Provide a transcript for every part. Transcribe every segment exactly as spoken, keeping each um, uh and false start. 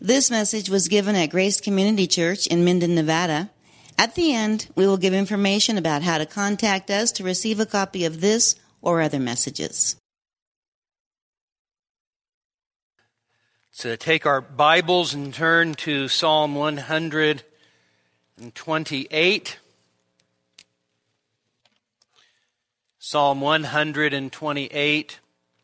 This message was given at Grace Community Church in Minden, Nevada. At the end, we will give information about how to contact us to receive a copy of this or other messages. So take our Bibles and turn to Psalm one twenty-eight. Psalm one twenty-eight.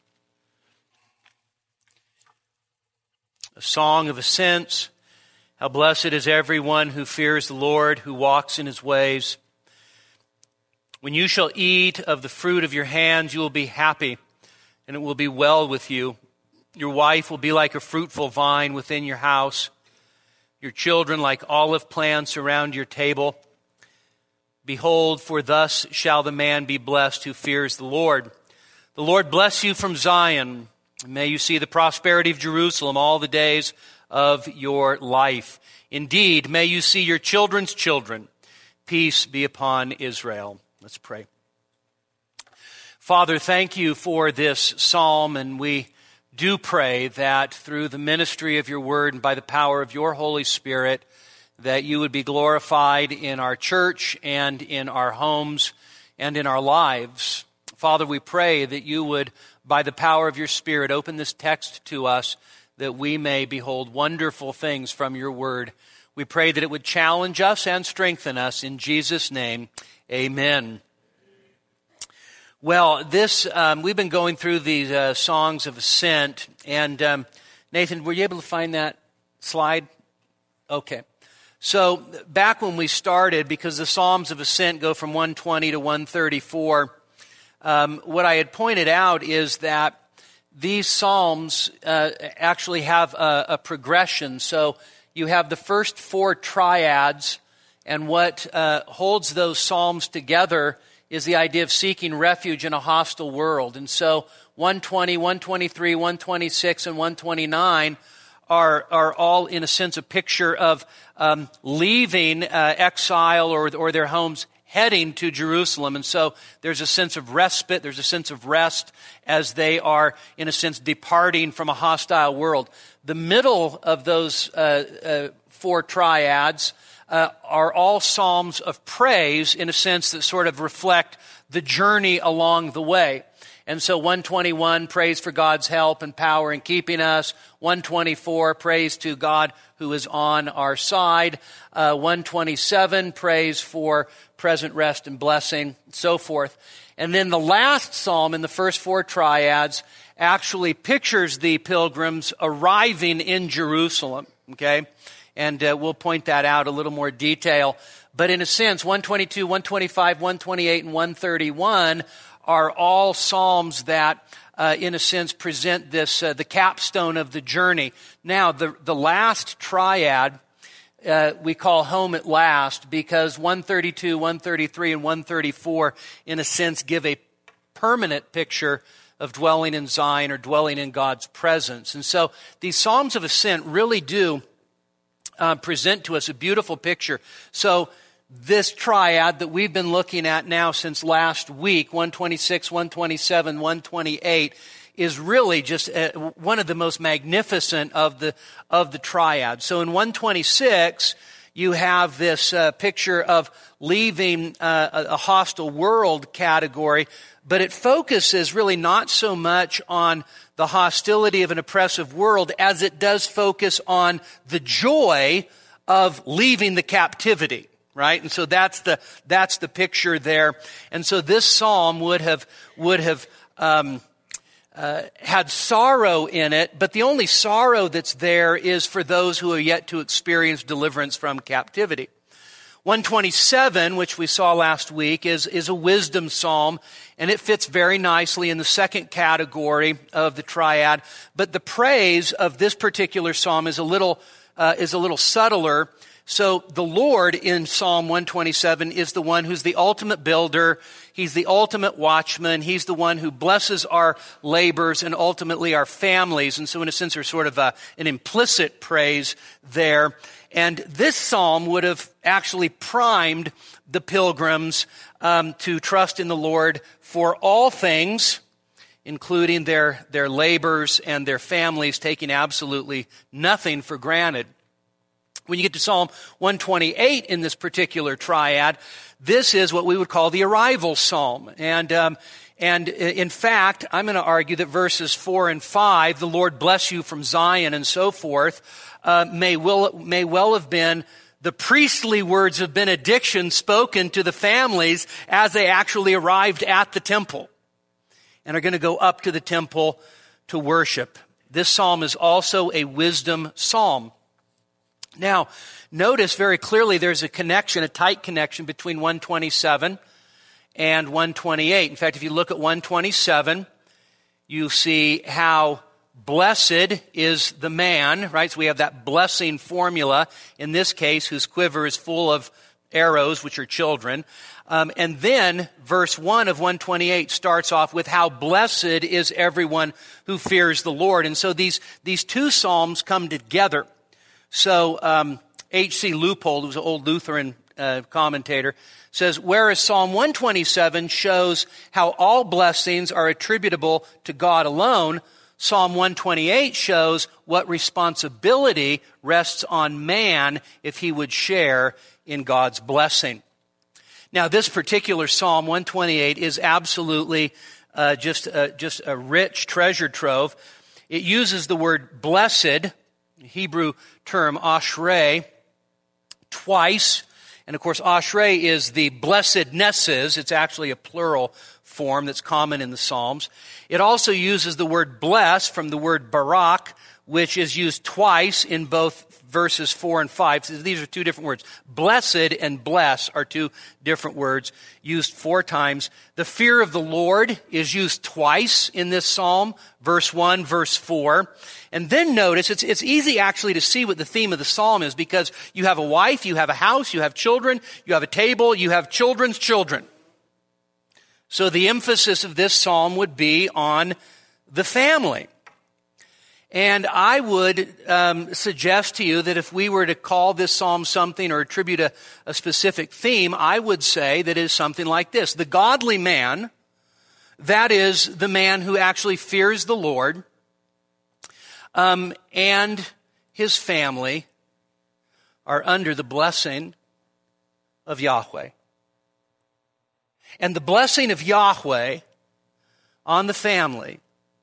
A song of ascents. How blessed is everyone who fears the Lord, who walks in his ways. When you shall eat of the fruit of your hands, you will be happy, and it will be well with you. Your wife will be like a fruitful vine within your house, your children like olive plants around your table. Behold, for thus shall the man be blessed who fears the Lord. The Lord bless you from Zion. May you see the prosperity of Jerusalem all the days of your life. Indeed, may you see your children's children. Peace be upon Israel. Let's pray. Father, thank you for this psalm, and we do pray that through the ministry of your word and by the power of your Holy Spirit, that you would be glorified in our church and in our homes and in our lives. Father, we pray that you would, by the power of your Spirit, open this text to us that we may behold wonderful things from your word. We pray that it would challenge us and strengthen us. In Jesus' name, amen. Well, this um, we've been going through these uh, songs of ascent, and um, Nathan, were you able to find that slide? Okay. So back when we started, because the Psalms of Ascent go from one twenty to one thirty-four, um, what I had pointed out is that these Psalms uh, actually have a, a progression. So you have the first four triads, and what uh, holds those Psalms together is the idea of seeking refuge in a hostile world. And so one twenty, one twenty-three, one twenty-six, and one twenty-nine are are all, in a sense, a picture of um, leaving uh, exile or, or their homes, heading to Jerusalem. And so there's a sense of respite, there's a sense of rest as they are, in a sense, departing from a hostile world. The middle of those uh, uh, four triads Uh, are all psalms of praise, in a sense that sort of reflect the journey along the way. And so one twenty-one, praise for God's help and power in keeping us. one twenty-four, praise to God who is on our side. Uh, one twenty-seven, praise for present rest and blessing, and so forth. And then the last psalm in the first four triads actually pictures the pilgrims arriving in Jerusalem, okay? And uh, we'll point that out a little more detail. But in a sense, one twenty-two, one twenty-five, one twenty-eight, and one thirty-one are all psalms that, uh, in a sense, present this uh, the capstone of the journey. Now, the, the last triad uh, we call Home at Last, because one thirty-two, one thirty-three, and one thirty-four, in a sense, give a permanent picture of dwelling in Zion or dwelling in God's presence. And so these Psalms of Ascent really do Uh, present to us a beautiful picture. So this triad that we've been looking at now since last week, one twenty-six, one twenty-seven, one twenty-eight, is really just uh, one of the most magnificent of the of the triad. So in one twenty-six, you have this uh, picture of leaving uh, a, a hostile world category, but it focuses really not so much on the hostility of an oppressive world as it does focus on the joy of leaving the captivity, right? And so that's the that's the picture there. And so this psalm would have would have um, uh, had sorrow in it, but the only sorrow that's there is for those who are yet to experience deliverance from captivity. one twenty-seven, which we saw last week, is, is a wisdom psalm, and it fits very nicely in the second category of the triad. But the praise of this particular psalm is a little uh, is a little subtler. So the Lord in Psalm one twenty-seven is the one who's the ultimate builder. He's the ultimate watchman. He's the one who blesses our labors and ultimately our families. And so in a sense, there's sort of a, an implicit praise there. And this psalm would have actually primed the pilgrims um, to trust in the Lord for all things including their, their labors and their families, taking absolutely nothing for granted. When you get to Psalm one twenty-eight in this particular triad, this is what we would call the arrival psalm. And um, and in fact, I'm going to argue that verses four and five, the Lord bless you from Zion and so forth, uh, may, will, may well have been the priestly words of benediction spoken to the families as they actually arrived at the temple and are going to go up to the temple to worship. This psalm is also a wisdom psalm. Now, notice very clearly there's a connection, a tight connection between one twenty-seven and one twenty-eight. In fact, if you look at one twenty-seven, you see how blessed is the man, right? So we have that blessing formula, in this case, whose quiver is full of arrows, which are children. Um, and then verse one of one twenty-eight starts off with how blessed is everyone who fears the Lord. And so these, these two psalms come together. So um, H C Leupold, who's an old Lutheran uh, commentator, says, whereas Psalm one twenty-seven shows how all blessings are attributable to God alone, Psalm one twenty-eight shows what responsibility rests on man if he would share in God's blessing. Now, this particular Psalm one twenty-eight is absolutely uh, just, uh, just a rich treasure trove. It uses the word blessed, Hebrew term ashrei, twice. And of course, ashrei is the blessednesses. It's actually a plural form that's common in the Psalms. It also uses the word bless from the word barak, which is used twice in both verses four and five. So these are two different words. Blessed and bless are two different words used four times. The fear of the Lord is used twice in this psalm, verse one, verse four. And then notice, it's, it's easy actually to see what the theme of the psalm is, because you have a wife, you have a house, you have children, you have a table, you have children's children. So the emphasis of this psalm would be on the family. And I would um, suggest to you that if we were to call this psalm something or attribute a, a specific theme, I would say that it is something like this. The godly man, that is the man who actually fears the Lord, um, and his family are under the blessing of Yahweh. And the blessing of Yahweh on the family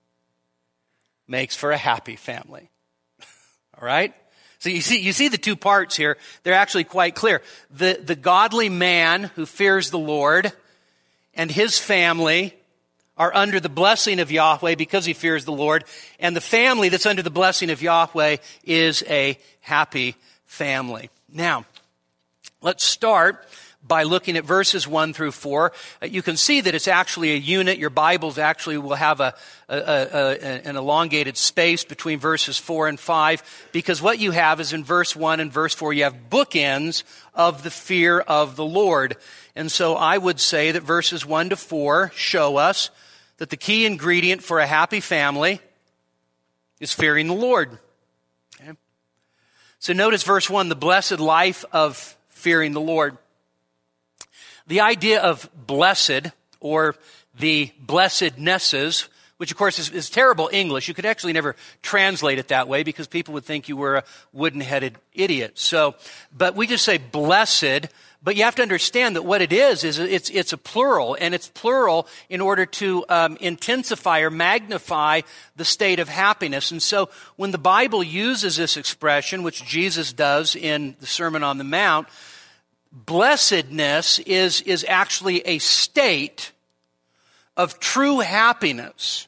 makes for a happy family. All right? So you see, you see the two parts here. They're actually quite clear. The, the godly man who fears the Lord and his family are under the blessing of Yahweh because he fears the Lord. And the family that's under the blessing of Yahweh is a happy family. Now, let's start by looking at verses one through four. Uh, you can see that it's actually a unit. Your Bibles actually will have a, a, a, a an elongated space between verses four and five, because what you have is in verse one and verse four, you have bookends of the fear of the Lord. And so I would say that verses one to four show us that the key ingredient for a happy family is fearing the Lord. Okay? So notice verse one, the blessed life of fearing the Lord. The idea of blessed, or the blessednesses, which of course is, is terrible English. You could actually never translate it that way because people would think you were a wooden-headed idiot. So, but we just say blessed, but you have to understand that what it is, is it's, it's a plural, and it's plural in order to um, intensify or magnify the state of happiness. And so when the Bible uses this expression, which Jesus does in the Sermon on the Mount, blessedness is, is actually a state of true happiness.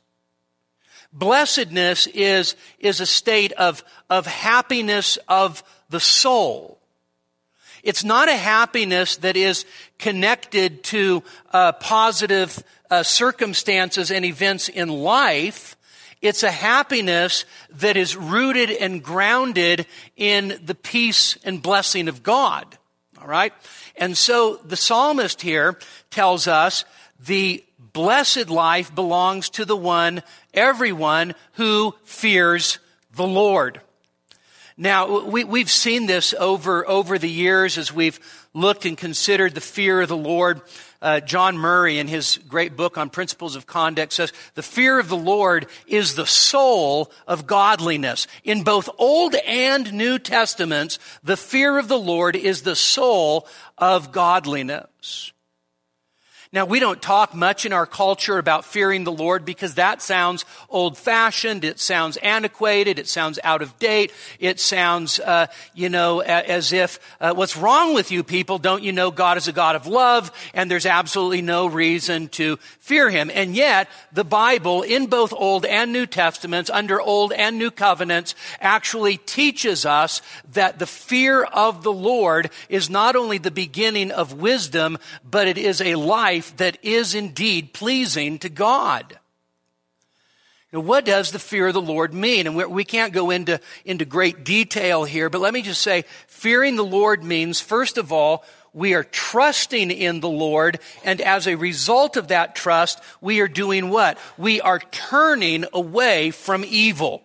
Blessedness is, is a state of, of happiness of the soul. It's not a happiness that is connected to uh, positive uh, circumstances and events in life. It's a happiness that is rooted and grounded in the peace and blessing of God. All right? And so the psalmist here tells us the blessed life belongs to the one, everyone who fears the Lord. Now, we, we've seen this over, over the years as we've looked and considered the fear of the Lord. Uh, John Murray, in his great book on principles of conduct, says, the fear of the Lord is the soul of godliness. In both Old and New Testaments, the fear of the Lord is the soul of godliness. Now, we don't talk much in our culture about fearing the Lord because that sounds old-fashioned, it sounds antiquated, it sounds out of date, it sounds, uh, you know, as if, uh, what's wrong with you people? Don't you know God is a God of love and there's absolutely no reason to fear Him? And yet, the Bible, in both Old and New Testaments, under Old and New Covenants, actually teaches us that the fear of the Lord is not only the beginning of wisdom, but it is a life that is indeed pleasing to God. Now, what does the fear of the Lord mean? And we can't go into, into great detail here, but let me just say, fearing the Lord means, first of all, we are trusting in the Lord, and as a result of that trust, we are doing what? We are turning away from evil.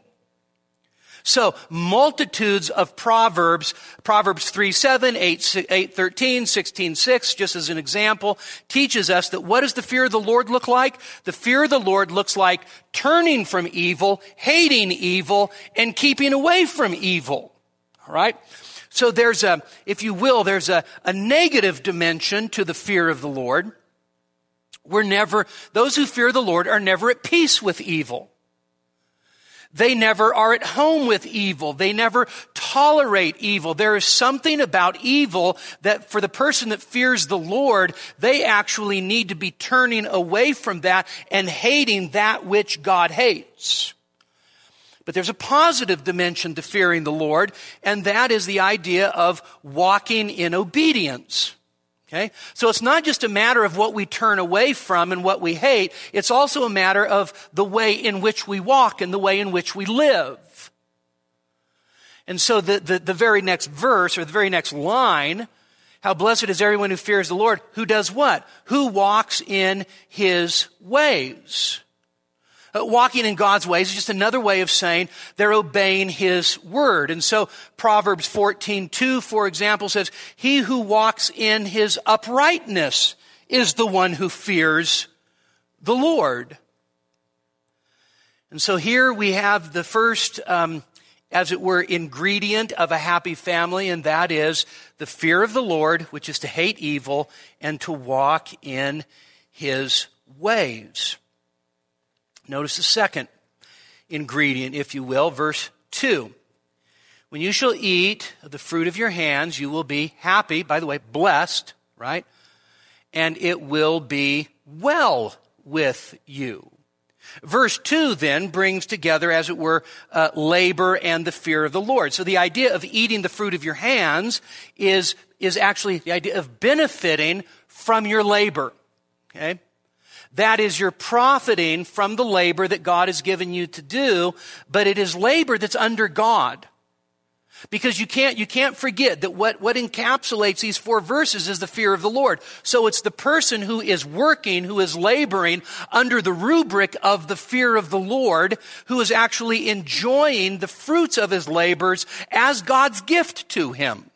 So, multitudes of Proverbs, Proverbs three seven, eight thirteen, sixteen six, just as an example, teaches us that what does the fear of the Lord look like? The fear of the Lord looks like turning from evil, hating evil, and keeping away from evil. All right? So there's a, if you will, there's a, a negative dimension to the fear of the Lord. We're never, those who fear the Lord are never at peace with evil. They never are at home with evil. They never tolerate evil. There is something about evil that for the person that fears the Lord, they actually need to be turning away from that and hating that which God hates. But there's a positive dimension to fearing the Lord, and that is the idea of walking in obedience. Okay? So it's not just a matter of what we turn away from and what we hate. It's also a matter of the way in which we walk and the way in which we live. And so the, the, the very next verse or the very next line, how blessed is everyone who fears the Lord, who does what? Who walks in His ways. Uh, walking in God's ways is just another way of saying they're obeying His word. And so Proverbs fourteen two, for example, says, he who walks in his uprightness is the one who fears the Lord. And so here we have the first, um, as it were, ingredient of a happy family, and that is the fear of the Lord, which is to hate evil and to walk in His ways. Notice the second ingredient, if you will, verse two. When you shall eat of the fruit of your hands, you will be happy, by the way, blessed, right? And it will be well with you. Verse two then brings together, as it were, uh, labor and the fear of the Lord. So the idea of eating the fruit of your hands is, is actually the idea of benefiting from your labor, okay? That is, you're profiting from the labor that God has given you to do, but it is labor that's under God. Because you can't, you can't forget that what, what encapsulates these four verses is the fear of the Lord. So it's the person who is working, who is laboring under the rubric of the fear of the Lord, who is actually enjoying the fruits of his labors as God's gift to him.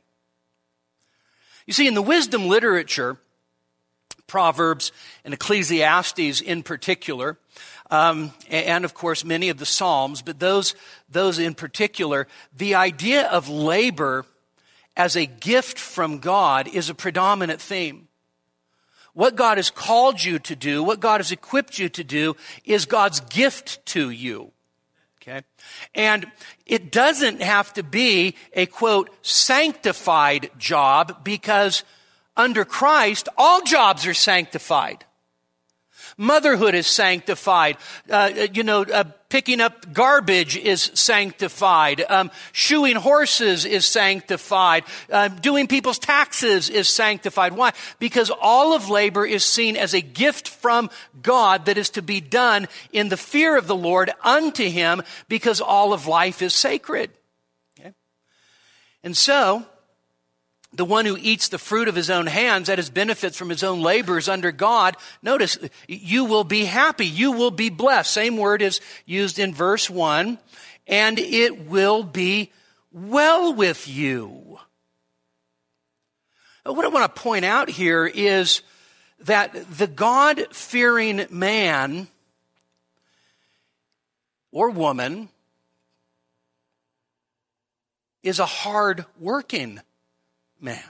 You see, in the wisdom literature, Proverbs and Ecclesiastes in particular, um, and of course many of the Psalms, but those, those in particular, the idea of labor as a gift from God is a predominant theme. What God has called you to do, what God has equipped you to do, is God's gift to you. Okay? And it doesn't have to be a, quote, sanctified job, because under Christ, all jobs are sanctified. Motherhood is sanctified. Uh, you know, uh, picking up garbage is sanctified. Um, shoeing horses is sanctified. Uh, doing people's taxes is sanctified. Why? Because all of labor is seen as a gift from God that is to be done in the fear of the Lord unto Him, because all of life is sacred. Okay? And so, the one who eats the fruit of his own hands, that is, benefits from his own labors under God, notice, you will be happy. You will be blessed. Same word is used in verse one. And it will be well with you. What I want to point out here is that the God-fearing man or woman is a hard-working man.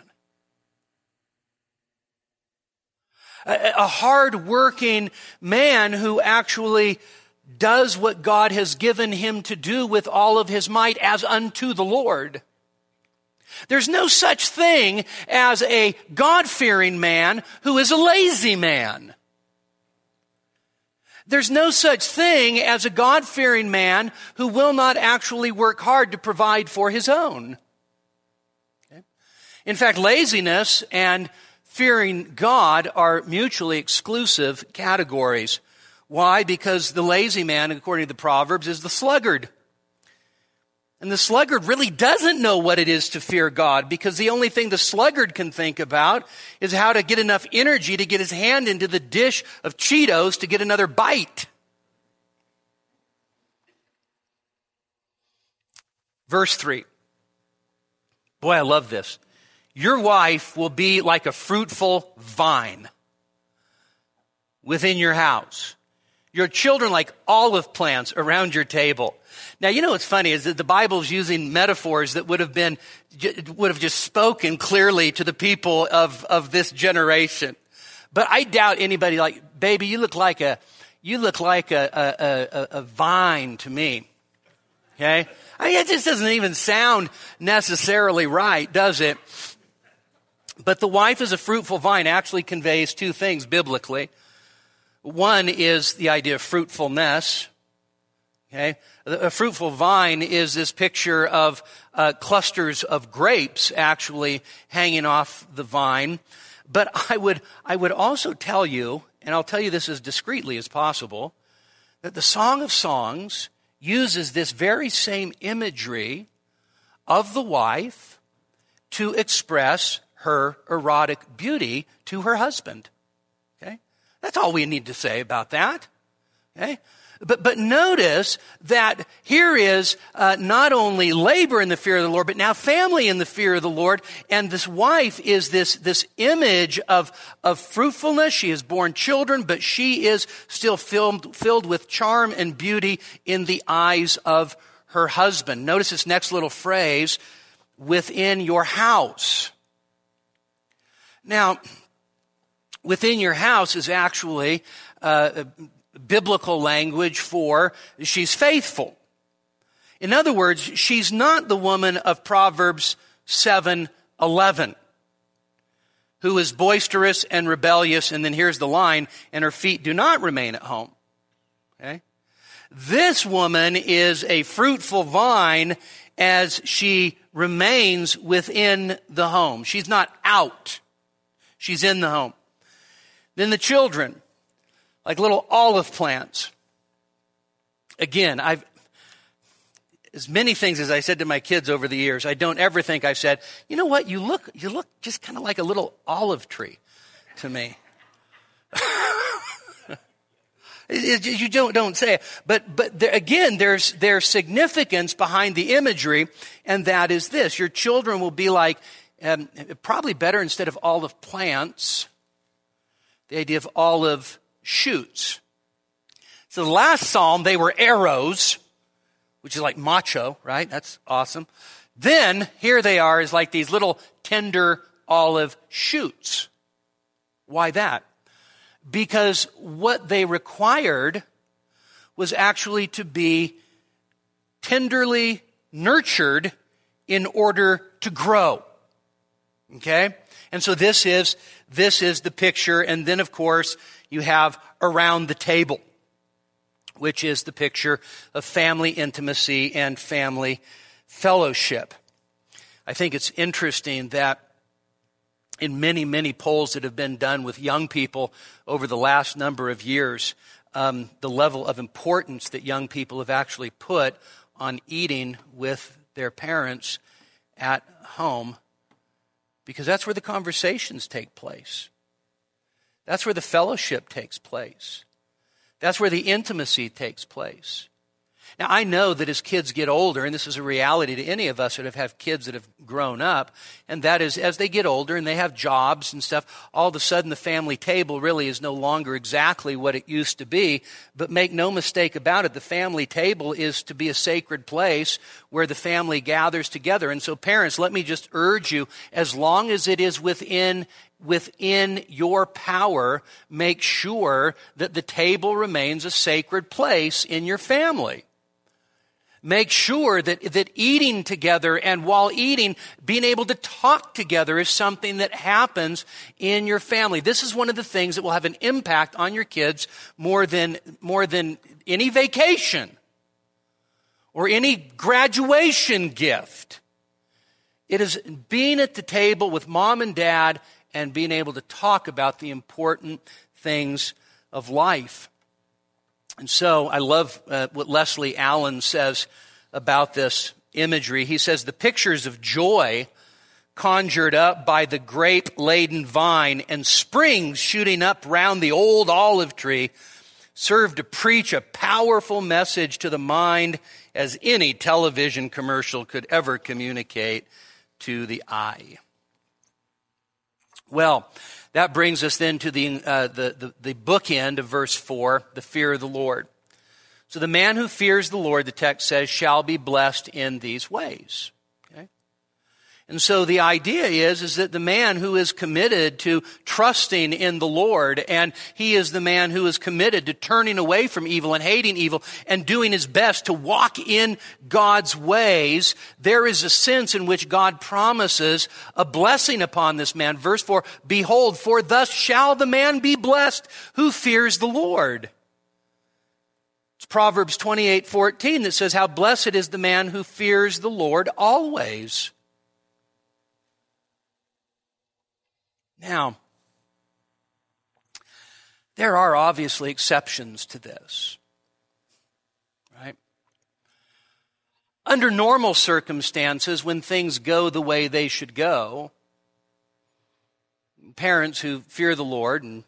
A, a hard-working man who actually does what God has given him to do with all of his might as unto the Lord. There's no such thing as a God-fearing man who is a lazy man. There's no such thing as a God-fearing man who will not actually work hard to provide for his own. Okay? In fact, laziness and fearing God are mutually exclusive categories. Why? Because the lazy man, according to the Proverbs, is the sluggard. And the sluggard really doesn't know what it is to fear God, because the only thing the sluggard can think about is how to get enough energy to get his hand into the dish of Cheetos to get another bite. Verse three. Boy, I love this. Your wife will be like a fruitful vine within your house. Your children like olive plants around your table. Now, you know what's funny is that the Bible is using metaphors that would have been, would have just spoken clearly to the people of, of this generation. But I doubt anybody like, baby, you look like a, you look like a, a, a, a vine to me. Okay? I mean, it just doesn't even sound necessarily right, does it? But the wife as a fruitful vine actually conveys two things biblically. One is the idea of fruitfulness. Okay, a fruitful vine is this picture of uh, clusters of grapes actually hanging off the vine. But I would, I would also tell you, and I'll tell you this as discreetly as possible, that the Song of Songs uses this very same imagery of the wife to express her erotic beauty to her husband. Okay, that's all we need to say about that. Okay. But but notice that here is uh, not only labor in the fear of the Lord, but now family in the fear of the Lord. And this wife is this, this image of, of fruitfulness. She has borne children, but she is still filled, filled with charm and beauty in the eyes of her husband. Notice this next little phrase, within your house. Now, within your house is actually uh, biblical language for she's faithful. In other words, she's not the woman of Proverbs seven eleven, who is boisterous and rebellious, and then here's the line, and her feet do not remain at home. Okay? This woman is a fruitful vine as she remains within the home. She's not out. She's in the home. Then the children, like little olive plants. Again, I've, as many things as I said to my kids over the years, I don't ever think I've said, you know what, you look, you look just kind of like a little olive tree to me. it, it, you don't, don't say it. But, but there, again, there's, there's significance behind the imagery, and that is this. Your children will be like, um, probably better instead of olive plants, the idea of olive shoots. So the last psalm, they were arrows, which is like macho, right? That's awesome. Then here they are is like these little tender olive shoots. Why that? Because what they required was actually to be tenderly nurtured in order to grow. Okay? And so this is, this is the picture. And then of course, you have around the table, which is the picture of family intimacy and family fellowship. I think it's interesting that in many, many polls that have been done with young people over the last number of years, um, the level of importance that young people have actually put on eating with their parents at home, because that's where the conversations take place. That's where the fellowship takes place. That's where the intimacy takes place. Now, I know that as kids get older, and this is a reality to any of us that have had kids that have grown up, and that is as they get older and they have jobs and stuff, all of a sudden the family table really is no longer exactly what it used to be. But make no mistake about it, the family table is to be a sacred place where the family gathers together. And so parents, let me just urge you, as long as it is within within your power, make sure that the table remains a sacred place in your family. Make sure that, that eating together and while eating, being able to talk together is something that happens in your family. This is one of the things that will have an impact on your kids more than, more than any vacation or any graduation gift. It is being at the table with mom and dad and being able to talk about the important things of life. And so I love uh, what Leslie Allen says about this imagery. He says, the pictures of joy conjured up by the grape-laden vine and springs shooting up round the old olive tree serve to preach a powerful message to the mind as any television commercial could ever communicate to the eye. Well, that brings us then to the, uh, the, the, the bookend of verse four, the fear of the Lord. So the man who fears the Lord, the text says, shall be blessed in these ways. Okay? And so the idea is, is that the man who is committed to trusting in the Lord, and he is the man who is committed to turning away from evil and hating evil and doing his best to walk in God's ways, there is a sense in which God promises a blessing upon this man. Verse four, behold, for thus shall the man be blessed who fears the Lord. It's Proverbs twenty-eight fourteen that says, how blessed is the man who fears the Lord always. Now, there are obviously exceptions to this, right? Under normal circumstances, when things go the way they should go, parents who fear the Lord and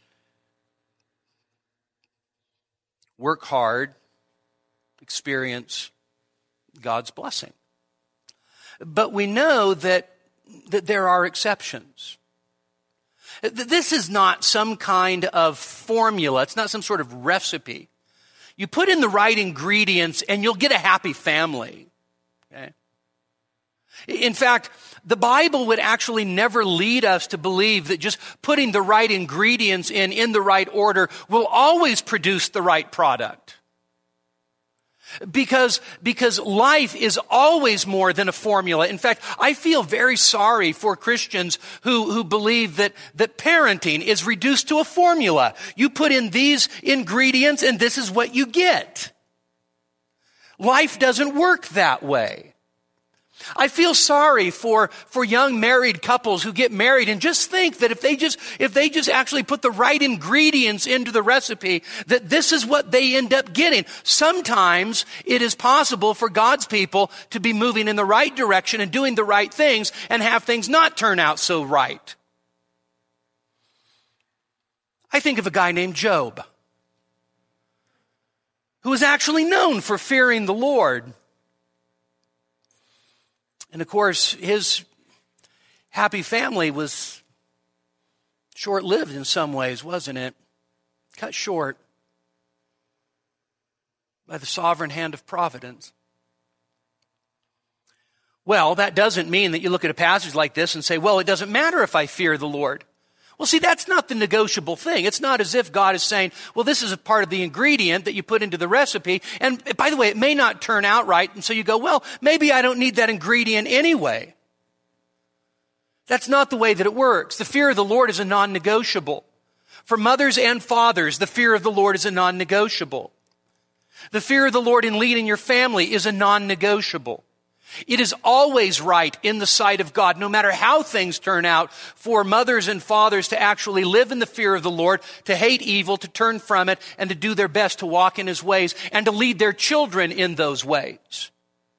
work hard experience God's blessing. But we know that, that there are exceptions. This is not some kind of formula. It's not some sort of recipe. You put in the right ingredients and you'll get a happy family. Okay? In fact, the Bible would actually never lead us to believe that just putting the right ingredients in, in the right order will always produce the right product. Because, because life is always more than a formula. In fact, I feel very sorry for Christians who, who believe that, that parenting is reduced to a formula. You put in these ingredients and this is what you get. Life doesn't work that way. I feel sorry for, for young married couples who get married and just think that if they just, if they just actually put the right ingredients into the recipe, that this is what they end up getting. Sometimes it is possible for God's people to be moving in the right direction and doing the right things and have things not turn out so right. I think of a guy named Job, who was actually known for fearing the Lord. And of course, his happy family was short-lived in some ways, wasn't it? Cut short by the sovereign hand of providence. Well, that doesn't mean that you look at a passage like this and say, well, it doesn't matter if I fear the Lord. Well, see, that's not the negotiable thing. It's not as if God is saying, well, this is a part of the ingredient that you put into the recipe. And by the way, it may not turn out right. And so you go, well, maybe I don't need that ingredient anyway. That's not the way that it works. The fear of the Lord is a non-negotiable. For mothers and fathers, the fear of the Lord is a non-negotiable. The fear of the Lord in leading your family is a non-negotiable. It is always right in the sight of God, no matter how things turn out, for mothers and fathers to actually live in the fear of the Lord, to hate evil, to turn from it, and to do their best to walk in His ways, and to lead their children in those ways.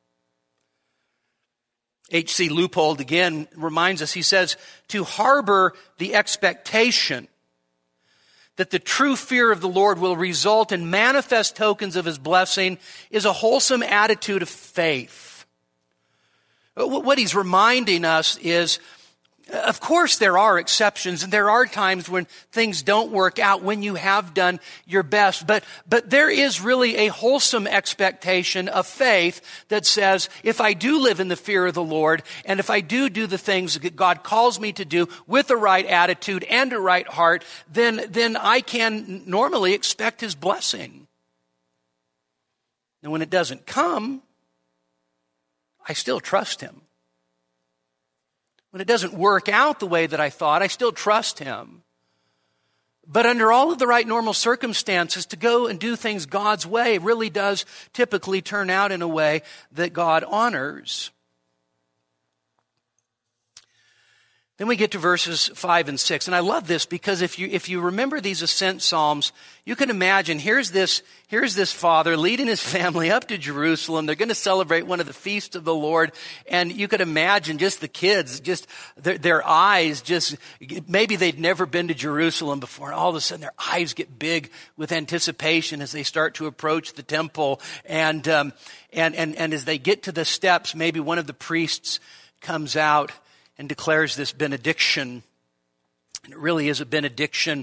H C Leupold again reminds us, he says, to harbor the expectation that the true fear of the Lord will result in manifest tokens of his blessing is a wholesome attitude of faith. What he's reminding us is, of course there are exceptions and there are times when things don't work out when you have done your best. But, but there is really a wholesome expectation of faith that says, if I do live in the fear of the Lord and if I do do the things that God calls me to do with the right attitude and a right heart, then, then I can normally expect his blessing. And when it doesn't come, I still trust him. When it doesn't work out the way that I thought, I still trust him. But under all of the right normal circumstances, to go and do things God's way really does typically turn out in a way that God honors. Then we get to verses five and six. And I love this because if you if you remember these ascent psalms, you can imagine here's this, here's this father leading his family up to Jerusalem. They're going to celebrate one of the feasts of the Lord. And you could imagine just the kids, just their, their eyes, just maybe they'd never been to Jerusalem before. And all of a sudden their eyes get big with anticipation as they start to approach the temple. And, um, and, and, and as they get to the steps, maybe one of the priests comes out and declares this benediction. And it really is a benediction.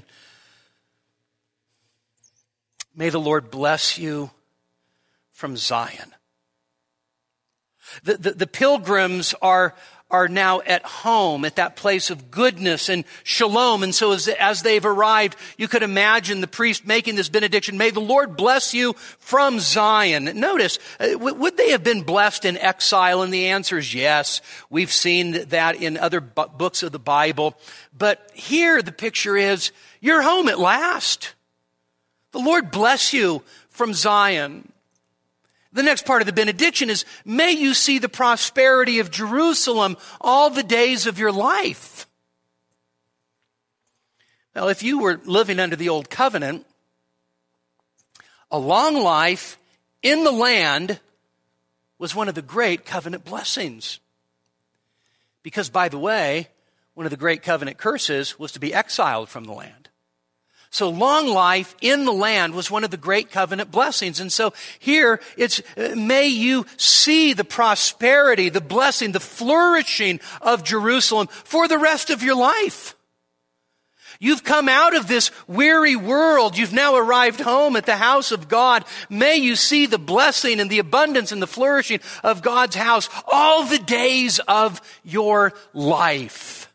May the Lord bless you from Zion. The, the, the pilgrims are, are now at home at that place of goodness and shalom. And so as, as they've arrived, you could imagine the priest making this benediction. May the Lord bless you from Zion. Notice, would they have been blessed in exile? And the answer is yes. We've seen that in other bu- books of the Bible. But here the picture is, you're home at last. The Lord bless you from Zion. The next part of the benediction is, may you see the prosperity of Jerusalem all the days of your life. Well, if you were living under the old covenant, a long life in the land was one of the great covenant blessings. Because, by the way, one of the great covenant curses was to be exiled from the land. So long life in the land was one of the great covenant blessings. And so here it's, may you see the prosperity, the blessing, the flourishing of Jerusalem for the rest of your life. You've come out of this weary world. You've now arrived home at the house of God. May you see the blessing and the abundance and the flourishing of God's house all the days of your life.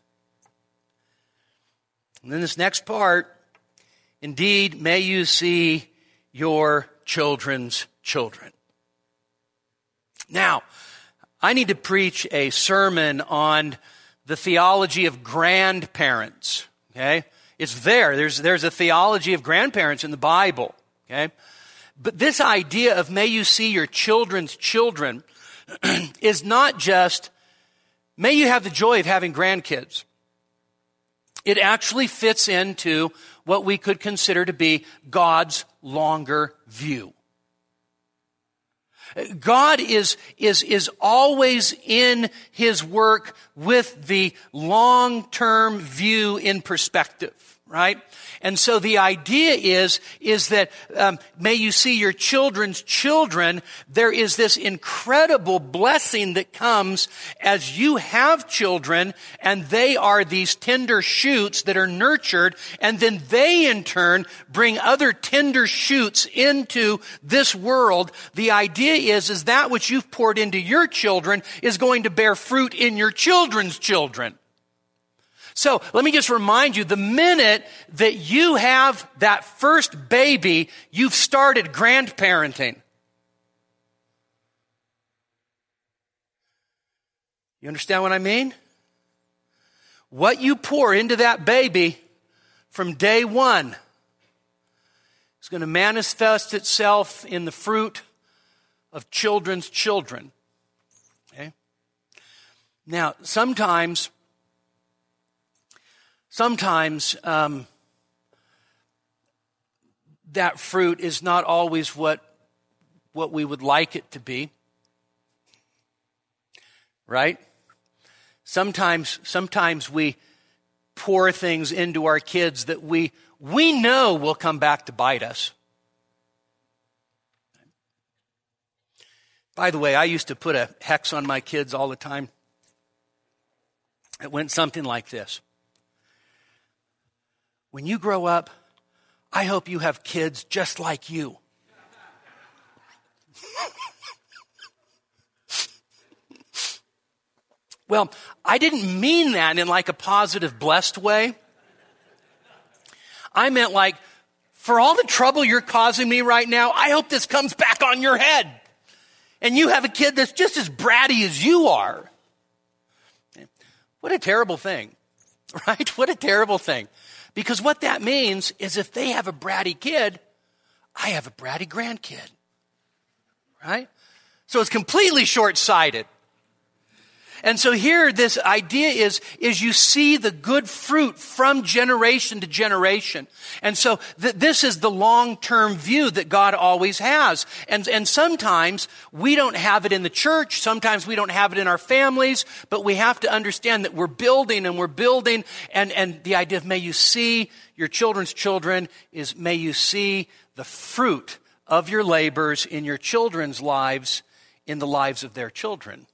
And then this next part, indeed, may you see your children's children. Now, I need to preach a sermon on the theology of grandparents, okay? It's there. There's, there's a theology of grandparents in the Bible, okay? But this idea of may you see your children's children is not just, may you have the joy of having grandkids. It actually fits into what we could consider to be God's longer view. God is, is, is always in his work with the long-term view in perspective, right? And so the idea is, is that um, may you see your children's children. There is this incredible blessing that comes as you have children, and they are these tender shoots that are nurtured, and then they in turn bring other tender shoots into this world. The idea is, is that which you've poured into your children is going to bear fruit in your children's children. So let me just remind you, the minute that you have that first baby, you've started grandparenting. You understand what I mean? What you pour into that baby from day one is going to manifest itself in the fruit of children's children. Okay? Now, sometimes... Sometimes um, that fruit is not always what, what we would like it to be, right? Sometimes, sometimes we pour things into our kids that we we know will come back to bite us. By the way, I used to put a hex on my kids all the time. It went something like this. When you grow up, I hope you have kids just like you. Well, I didn't mean that in like a positive, blessed way. I meant like, for all the trouble you're causing me right now, I hope this comes back on your head. And you have a kid that's just as bratty as you are. What a terrible thing, right? What a terrible thing. Because what that means is if they have a bratty kid, I have a bratty grandkid, right? So it's completely short-sighted. And so here this idea is, is you see the good fruit from generation to generation. And so th- this is the long-term view that God always has. And, and sometimes we don't have it in the church. Sometimes we don't have it in our families. But we have to understand that we're building and we're building. And, and the idea of may you see your children's children is may you see the fruit of your labors in your children's lives, in the lives of their children.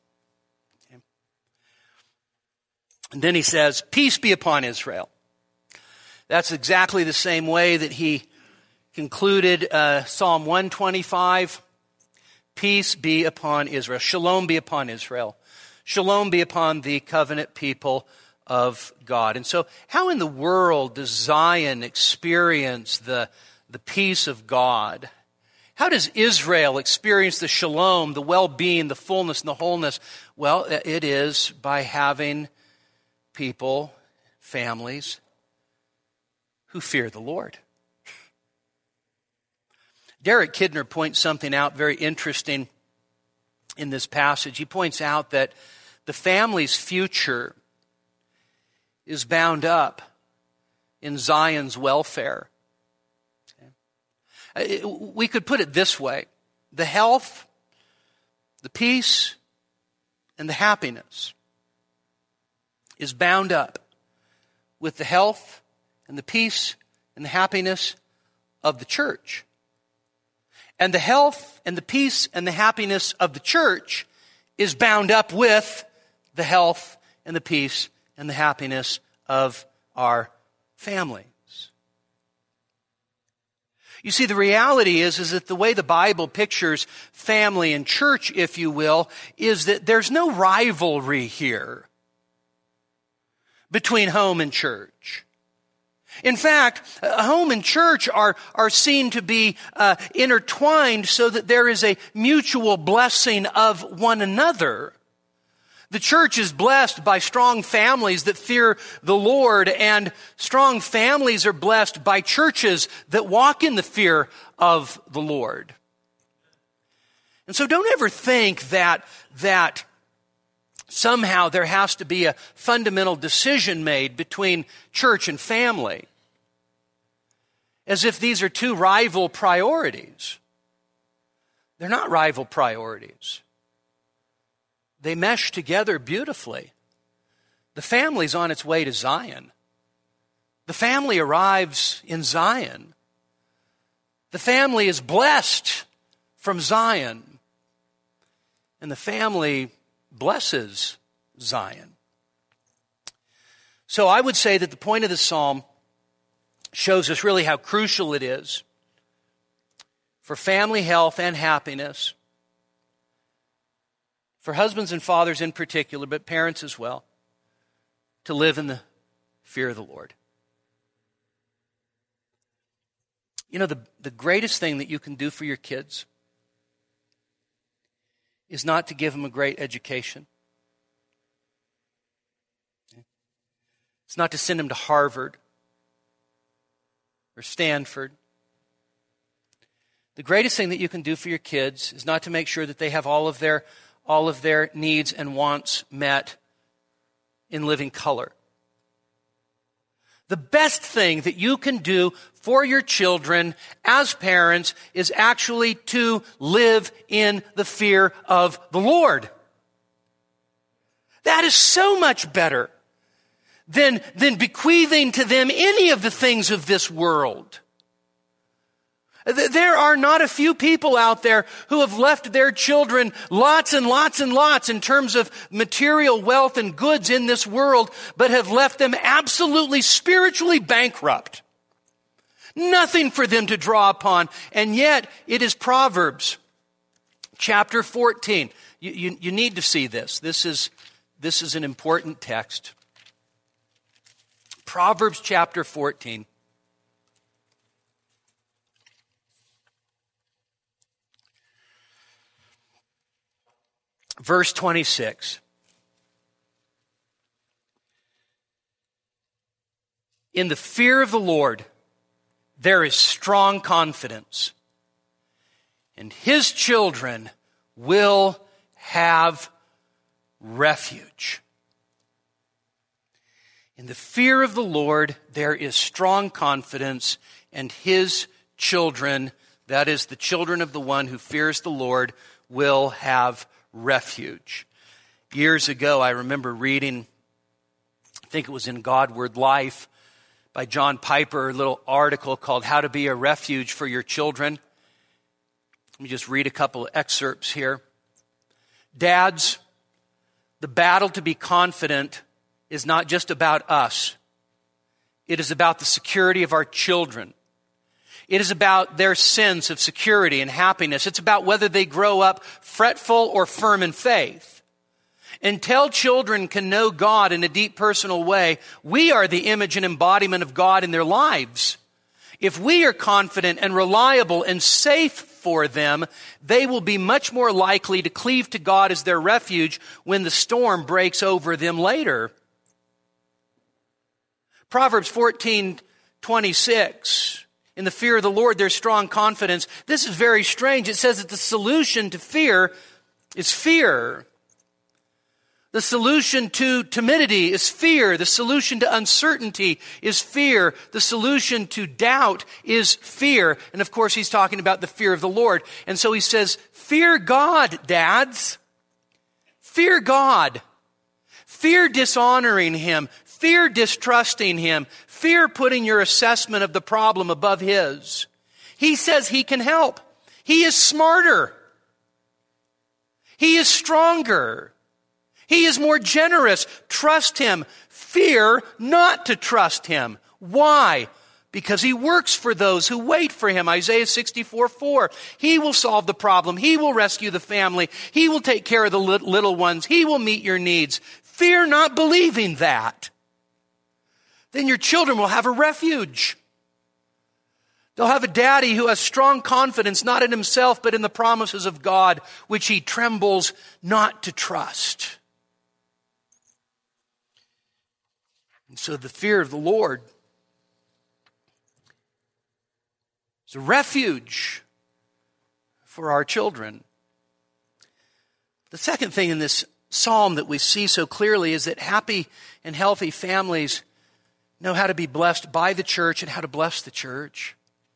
And then he says, peace be upon Israel. That's exactly the same way that he concluded uh, Psalm one twenty-five. Peace be upon Israel. Shalom be upon Israel. Shalom be upon the covenant people of God. And so how in the world does Zion experience the, the peace of God? How does Israel experience the shalom, the well-being, the fullness, and the wholeness? Well, it is by having people, families, who fear the Lord. Derek Kidner points something out very interesting in this passage. He points out that the family's future is bound up in Zion's welfare. Okay. We could put it this way. The health, the peace, and the happiness is bound up with the health and the peace and the happiness of the church. And the health and the peace and the happiness of the church is bound up with the health and the peace and the happiness of our families. You see, the reality is, is that the way the Bible pictures family and church, if you will, is that there's no rivalry here between home and church. In fact, home and church are, are seen to be uh, intertwined so that there is a mutual blessing of one another. The church is blessed by strong families that fear the Lord, and strong families are blessed by churches that walk in the fear of the Lord. And so don't ever think that, that somehow there has to be a fundamental decision made between church and family, as if these are two rival priorities. They're not rival priorities. They mesh together beautifully. The family's on its way to Zion. The family arrives in Zion. The family is blessed from Zion. And the family blesses Zion. So I would say that the point of the psalm shows us really how crucial it is for family health and happiness, for husbands and fathers in particular, but parents as well, to live in the fear of the Lord. You know, the, the greatest thing that you can do for your kids is not to give them a great education. It's not to send them to Harvard or Stanford. The greatest thing that you can do for your kids is not to make sure that they have all of their, all of their needs and wants met in living color. The best thing that you can do for your children as parents is actually to live in the fear of the Lord. That is so much better than, than bequeathing to them any of the things of this world. There are not a few people out there who have left their children lots and lots and lots in terms of material wealth and goods in this world, but have left them absolutely spiritually bankrupt. Nothing for them to draw upon. And yet, it is Proverbs chapter fourteen. You, you, you need to see this. This is, this is an important text. Proverbs chapter fourteen. Verse twenty-six. In the fear of the Lord, there is strong confidence, and his children will have refuge. In the fear of the Lord, there is strong confidence, and his children, that is the children of the one who fears the Lord, will have refuge. Years ago, I remember reading, I think it was in Godward Life, by John Piper, a little article called How to Be a Refuge for Your Children. Let me just read a couple of excerpts here. Dads, the battle to be confident is not just about us. It is about the security of our children. It is about their sense of security and happiness. It's about whether they grow up fretful or firm in faith. Until children can know God in a deep personal way, we are the image and embodiment of God in their lives. If we are confident and reliable and safe for them, they will be much more likely to cleave to God as their refuge when the storm breaks over them later. Proverbs fourteen twenty-six. In the fear of the Lord, there's strong confidence. This is very strange. It says that the solution to fear is fear. The solution to timidity is fear. The solution to uncertainty is fear. The solution to doubt is fear. And of course, he's talking about the fear of the Lord. And so he says, fear God, dads. Fear God. Fear dishonoring him. Fear distrusting him. Fear putting your assessment of the problem above his. He says he can help. He is smarter. He is stronger. He is more generous. Trust him. Fear not to trust him. Why? Because he works for those who wait for him. Isaiah sixty-four four. He will solve the problem. He will rescue the family. He will take care of the little ones. He will meet your needs. Fear not believing that. Then your children will have a refuge. They'll have a daddy who has strong confidence, not in himself, but in the promises of God, which he trembles not to trust. And so the fear of the Lord is a refuge for our children. The second thing in this psalm that we see so clearly is that happy and healthy families know how to be blessed by the church and how to bless the church.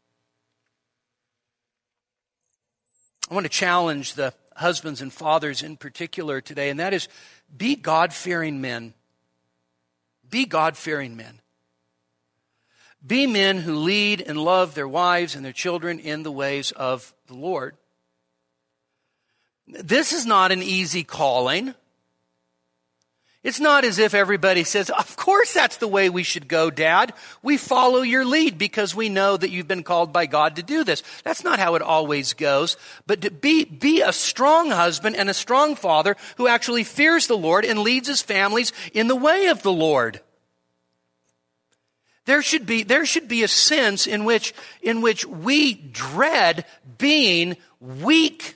I want to challenge the husbands and fathers in particular today, and that is, be God-fearing men. Be God-fearing men. Be men who lead and love their wives and their children in the ways of the Lord. This is not an easy calling. It's not as if everybody says, of course that's the way we should go, Dad. We follow your lead because we know that you've been called by God to do this. That's not how it always goes. But to be, be a strong husband and a strong father who actually fears the Lord and leads his families in the way of the Lord. There should be, there should be a sense in which, in which we dread being weak,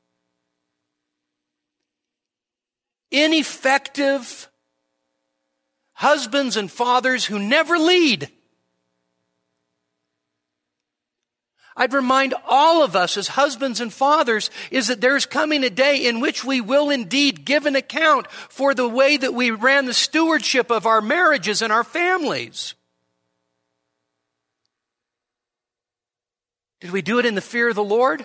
ineffective husbands and fathers who never lead. I'd remind all of us as husbands and fathers is that there's coming a day in which we will indeed give an account for the way that we ran the stewardship of our marriages and our families. Did we do it in the fear of the Lord?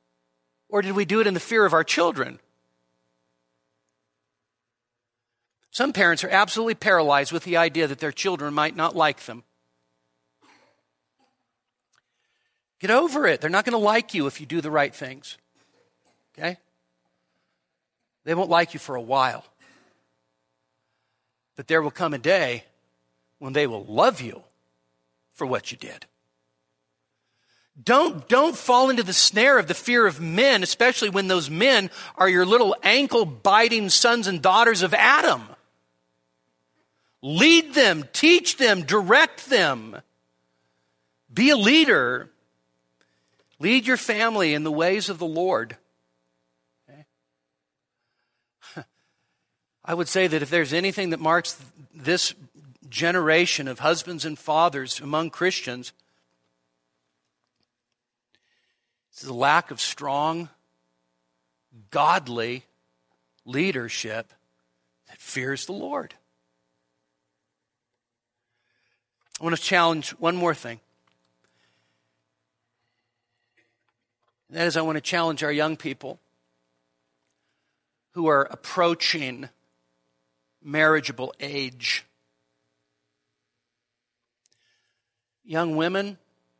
Or did we do it in the fear of our children? Some parents are absolutely paralyzed with the idea that their children might not like them. Get over it. They're not going to like you if you do the right things. Okay? They won't like you for a while. But there will come a day when they will love you for what you did. Don't, don't fall into the snare of the fear of men, especially when those men are your little ankle-biting sons and daughters of Adam. Lead them, teach them, direct them. Be a leader. Lead your family in the ways of the Lord. Okay? I would say that if there's anything that marks this generation of husbands and fathers among Christians, it's the lack of strong, godly leadership that fears the Lord. I want to challenge one more thing. And that is, I want to challenge our young people who are approaching marriageable age. Young women,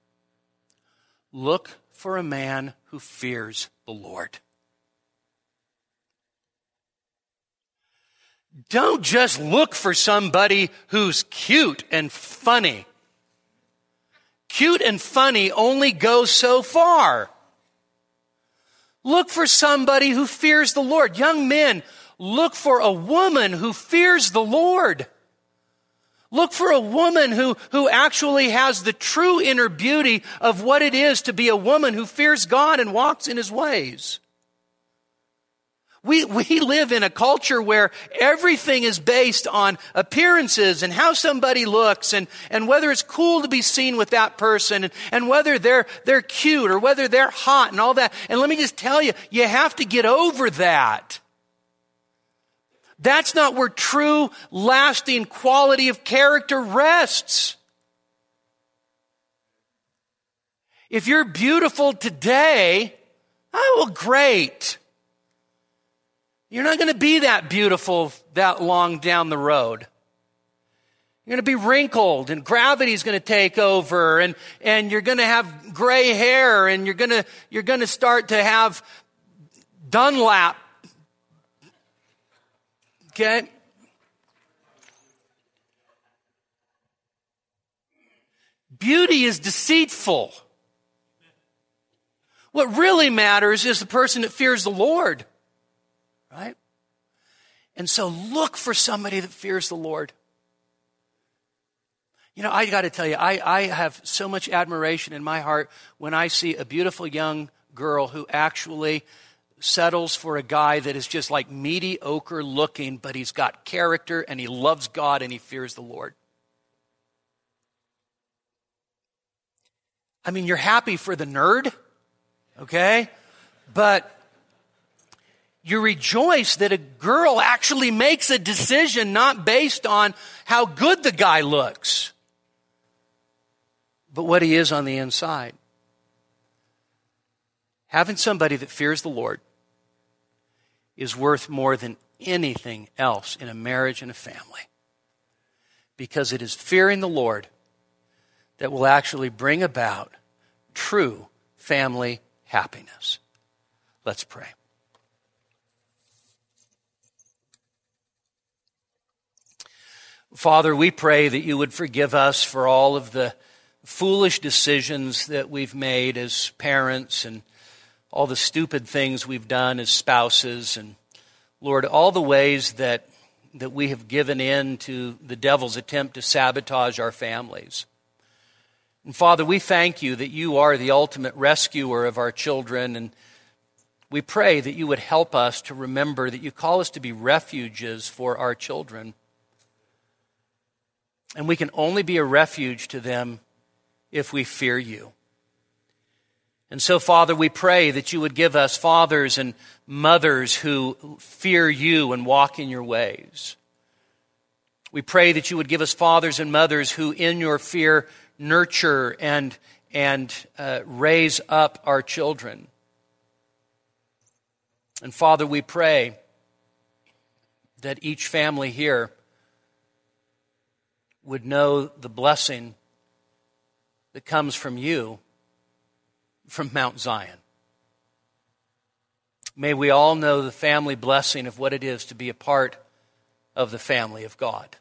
look for a man who fears the Lord. Don't just look for somebody who's cute and funny. Cute and funny only go so far. Look for somebody who fears the Lord. Young men, look for a woman who fears the Lord. Look for a woman who, who actually has the true inner beauty of what it is to be a woman who fears God and walks in His ways. We, we live in a culture where everything is based on appearances and how somebody looks and, and whether it's cool to be seen with that person and, and whether they're, they're cute or whether they're hot and all that. And let me just tell you, you have to get over that. That's not where true, lasting quality of character rests. If you're beautiful today, oh, well, great. You're not going to be that beautiful that long down the road. You're going to be wrinkled and gravity's going to take over and, and you're going to have gray hair and you're going to, you're going to start to have Dunlap. Okay? Beauty is deceitful. What really matters is the person that fears the Lord. Right? And so look for somebody that fears the Lord. You know, I got to tell you, I, I have so much admiration in my heart when I see a beautiful young girl who actually settles for a guy that is just like mediocre looking, but he's got character and he loves God and he fears the Lord. I mean, you're happy for the nerd, okay? But you rejoice that a girl actually makes a decision not based on how good the guy looks, but what he is on the inside. Having somebody that fears the Lord is worth more than anything else in a marriage and a family, because it is fearing the Lord that will actually bring about true family happiness. Let's pray. Father, we pray that you would forgive us for all of the foolish decisions that we've made as parents and all the stupid things we've done as spouses, and Lord, all the ways that, that we have given in to the devil's attempt to sabotage our families. And Father, we thank you that you are the ultimate rescuer of our children, and we pray that you would help us to remember that you call us to be refuges for our children. And we can only be a refuge to them if we fear you. And so, Father, we pray that you would give us fathers and mothers who fear you and walk in your ways. We pray that you would give us fathers and mothers who in your fear nurture and, and uh, raise up our children. And Father, we pray that each family here would know the blessing that comes from you, from Mount Zion. May we all know the family blessing of what it is to be a part of the family of God.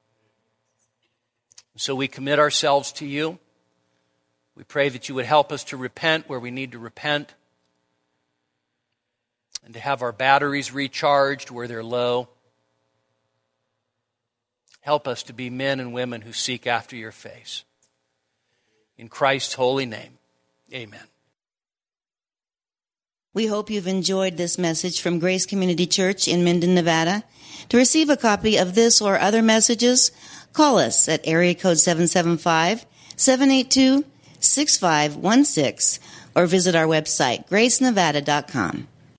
So we commit ourselves to you. We pray that you would help us to repent where we need to repent, and to have our batteries recharged where they're low. Help us to be men and women who seek after your face. In Christ's holy name, amen. We hope you've enjoyed this message from Grace Community Church in Minden, Nevada. To receive a copy of this or other messages, call us at area code seven seven five, seven eight two, six five one six or visit our website, grace nevada dot com.